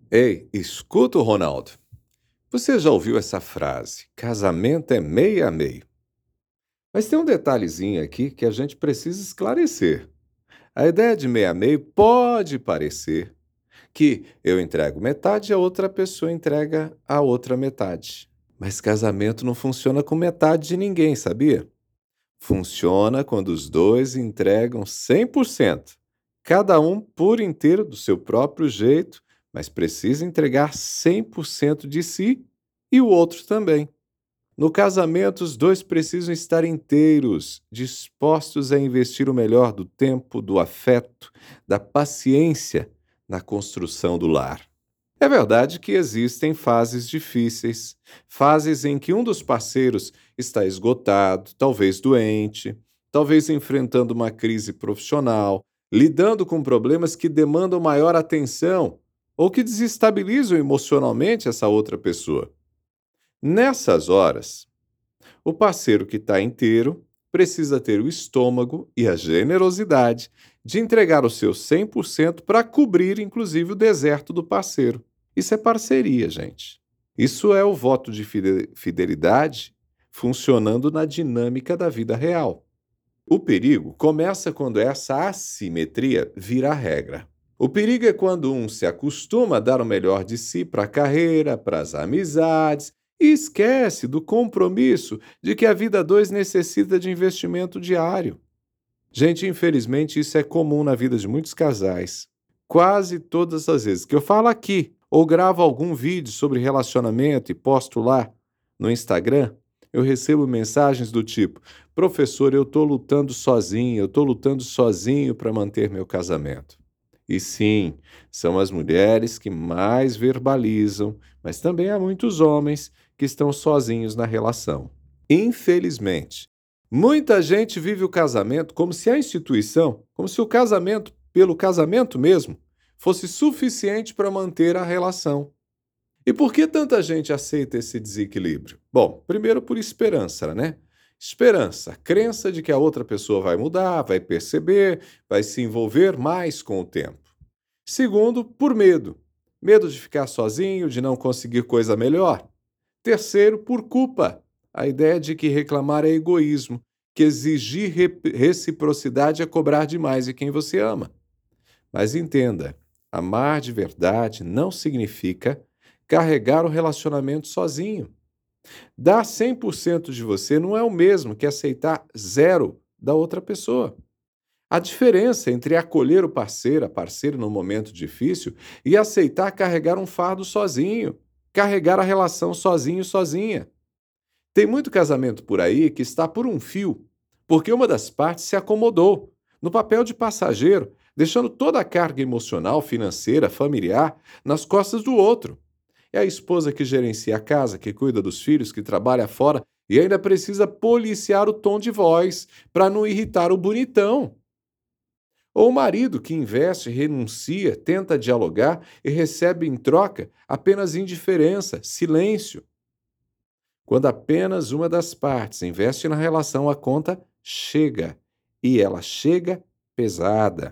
Ei, escuta o Ronaldo. Você já ouviu essa frase? Casamento é meio a meio. Mas tem um detalhezinho aqui que a gente precisa esclarecer. A ideia de meio a meio pode parecer que eu entrego metade e a outra pessoa entrega a outra metade. Mas casamento não funciona com metade de ninguém, sabia? Funciona quando os dois entregam 100%, cada um por inteiro do seu próprio jeito, mas precisa entregar 100% de si e o outro também. No casamento, os dois precisam estar inteiros, dispostos a investir o melhor do tempo, do afeto, da paciência na construção do lar. É verdade que existem fases difíceis, fases em que um dos parceiros está esgotado, talvez doente, talvez enfrentando uma crise profissional, lidando com problemas que demandam maior atenção ou que desestabilizam emocionalmente essa outra pessoa. Nessas horas, o parceiro que está inteiro precisa ter o estômago e a generosidade de entregar o seu 100% para cobrir, inclusive, o deserto do parceiro. Isso é parceria, gente. Isso é o voto de fidelidade funcionando na dinâmica da vida real. O perigo começa quando essa assimetria vira regra. O perigo é quando um se acostuma a dar o melhor de si para a carreira, para as amizades, e esquece do compromisso de que a vida a dois necessita de investimento diário. Gente, infelizmente, isso é comum na vida de muitos casais. Quase todas as vezes que eu falo aqui ou gravo algum vídeo sobre relacionamento e posto lá no Instagram, eu recebo mensagens do tipo: professor, eu estou lutando sozinho, eu estou lutando sozinho para manter meu casamento. E sim, são as mulheres que mais verbalizam, mas também há muitos homens que estão sozinhos na relação. Infelizmente, muita gente vive o casamento como se a instituição, como se o casamento, pelo casamento mesmo, fosse suficiente para manter a relação. E por que tanta gente aceita esse desequilíbrio? Bom, primeiro por esperança, né? Esperança, crença de que a outra pessoa vai mudar, vai perceber, vai se envolver mais com o tempo. Segundo, por medo. Medo de ficar sozinho, de não conseguir coisa melhor. Terceiro, por culpa. A ideia de que reclamar é egoísmo, que exigir reciprocidade é cobrar demais de quem você ama. Mas entenda, amar de verdade não significa carregar o relacionamento sozinho. Dar 100% de você não é o mesmo que aceitar zero da outra pessoa. A diferença entre acolher o parceiro, a parceira no momento difícil e aceitar carregar um fardo sozinho, carregar a relação sozinho, sozinha. Tem muito casamento por aí que está por um fio, porque uma das partes se acomodou no papel de passageiro, deixando toda a carga emocional, financeira, familiar nas costas do outro. É a esposa que gerencia a casa, que cuida dos filhos, que trabalha fora e ainda precisa policiar o tom de voz para não irritar o bonitão. Ou o marido que investe, renuncia, tenta dialogar e recebe em troca apenas indiferença, silêncio. Quando apenas uma das partes investe na relação, a conta chega. E ela chega pesada.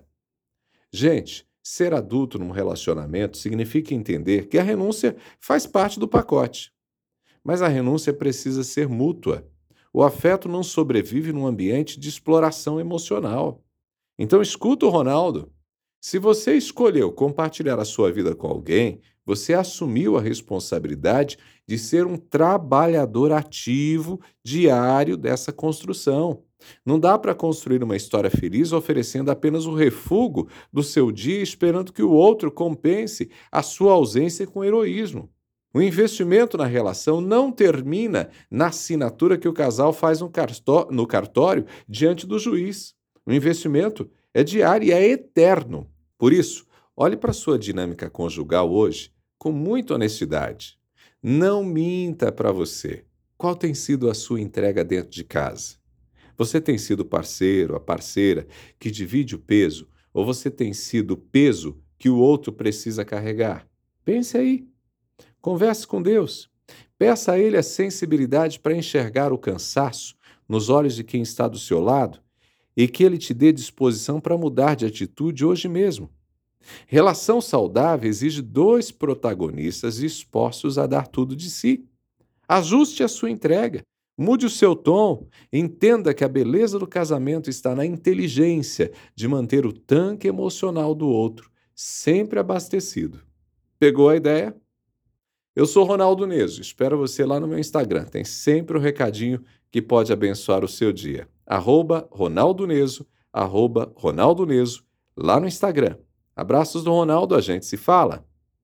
Gente, ser adulto num relacionamento significa entender que a renúncia faz parte do pacote. Mas a renúncia precisa ser mútua. O afeto não sobrevive num ambiente de exploração emocional. Então escuta o Ronaldo. Se você escolheu compartilhar a sua vida com alguém, você assumiu a responsabilidade de ser um trabalhador ativo diário dessa construção. Não dá para construir uma história feliz oferecendo apenas o refúgio do seu dia, esperando que o outro compense a sua ausência com heroísmo. O investimento na relação não termina na assinatura que o casal faz no cartório diante do juiz. O investimento é diário e é eterno. Por isso, olhe para a sua dinâmica conjugal hoje com muita honestidade. Não minta para você. Qual tem sido a sua entrega dentro de casa? Você tem sido o parceiro, a parceira que divide o peso, ou você tem sido o peso que o outro precisa carregar? Pense aí. Converse com Deus. Peça a Ele a sensibilidade para enxergar o cansaço nos olhos de quem está do seu lado e que Ele te dê disposição para mudar de atitude hoje mesmo. Relação saudável exige dois protagonistas dispostos a dar tudo de si. Ajuste a sua entrega, mude o seu tom, entenda que a beleza do casamento está na inteligência de manter o tanque emocional do outro sempre abastecido. Pegou a ideia? Eu sou Ronaldo Neso, espero você lá no meu Instagram. Tem sempre um recadinho que pode abençoar o seu dia. @Ronaldo Neso, @Ronaldo Neso, lá no Instagram. Abraços do Ronaldo, a gente se fala.